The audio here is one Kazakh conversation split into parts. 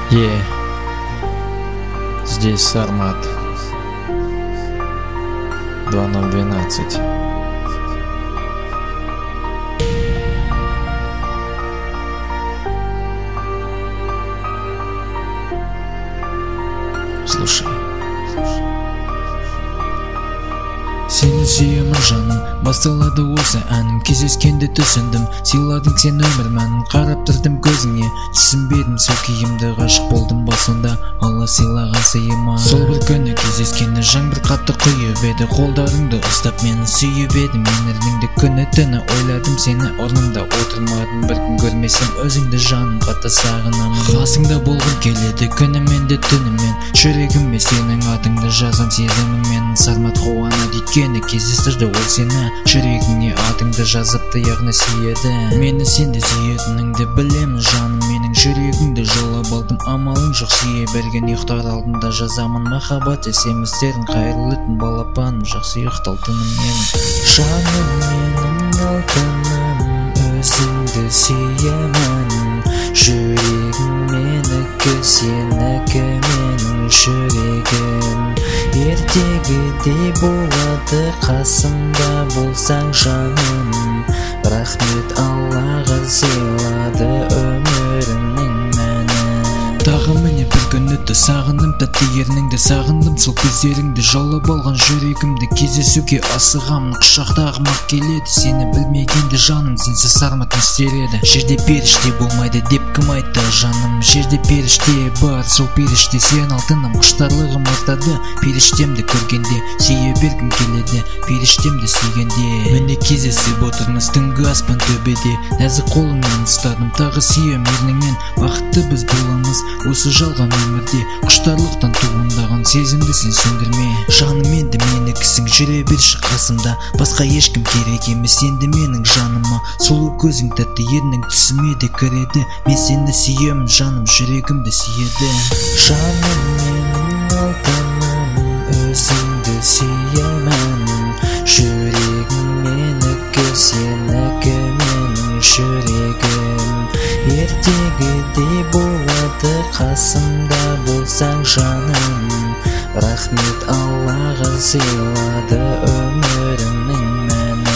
Здесь Сармат 2012. Слушай. Сені сүйемін жаным, басталады осы әнім. Кездескенде түсіндім, сыйладың сен өмір мәнін. Қарап тұрдым көзіңе, түсінбедім сол күйімді. Ғашық болдым басында, Алла сыйлаған сыйыма. Сол бір күні кездескенде жаңбыр қатты құйып еді. Қолдарыңды ұстап мені сүйіп едім. Мен ертеңді күні түні ойладым сені, орнымда отырмадым. Бір күн көрмесем өзіңді жаным, қатты сағынамын. Қасыңда болғым келеді күнімен де түнімен. Жүрегіме сенің атыңды жазам сезіміңмен. Сармат қуанады өйткені кездестірді ол сені. Жүрегіңе атыңды жазыпты, яғни сүйеді. Мені сен де сүйетініңді білемін жаным. Менің жүрегіңді жаулап алдым, амалың жоқ сүйе берген. Ұйықтар алдында жазамын махаббат есеміздерін. Қайырлы түн балапаным, жақсы ұйықтал тыным менің. Жаным менің алтыным, өзіңді сүйемін. Жүрегім менікі, сенікі менің жүрегім. Ертегідей болады қасымда болсаң жаным. Рахмет Аллаға сыйлады өмірімнің мәні. Тағы міне бір күн өтті, сағындым тәтті ерніңді. Сағындым сол көздеріңді, жаулап алған жүрегімді. Кездесуге асығамын, құшақтағым-ақ келеді. Сені білмегенде жаным, сенсіз Сармат не істер еді. Жерде періште болмайды деп кім айтты жаным. Жерде періште бар, сол періште сен алтыным. Құштарлығым артады періштемді көргенде. Сүйе бергім келеді періштемді сүйгенде. Міне кездесіп отырмыз түнгі аспан төбеде. Нәзік қолыңнан ұстадым, тағы сүйем ерніңнен. Бақытты біз боламыз осы жалған өмірде. Құштарлықтан туындаған сезімді сен сөндірме. Жаным енді менікісің, жүре берші қасымда. Басқа ешкім керек емес енді менің жаныма. Сұлу көзің тәтті ернің түсіме де кіреді. Мен сені сүйемін жаным, жүрегімді сүйеді. Жаным менің алтыным, өзіңді сүйемін. Жүрегім менікі, сенікі менің жүрегім. Ертегідей болады қасымда болсаң жаным. Рахмет Аллаға сыйлады өмірімнің мәні.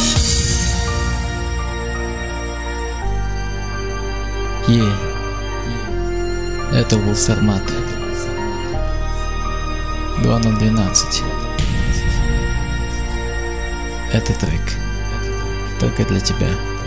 Это был Сармат 2012. Это трек только для тебя.